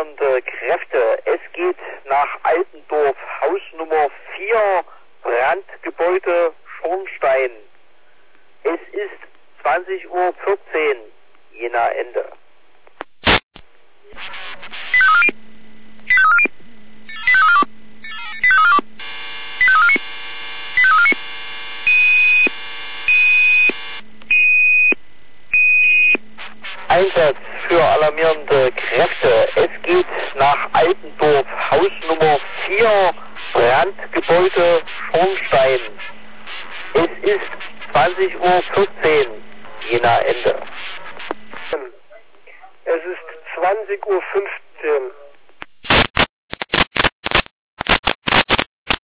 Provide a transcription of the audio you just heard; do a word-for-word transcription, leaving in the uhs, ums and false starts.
alarmierende Kräfte. Es geht nach Altendorf, Haus Nummer vier, Brandgebäude Schornstein. Es ist zwanzig Uhr vierzehn, Jena Ende. Einsatz für alarmierende Kräfte. Es geht nach Altendorf, Haus Nummer vier, Brandgebäude Schornstein. Es ist zwanzig Uhr vierzehn, Jena Ende. Es ist zwanzig Uhr fünfzehn.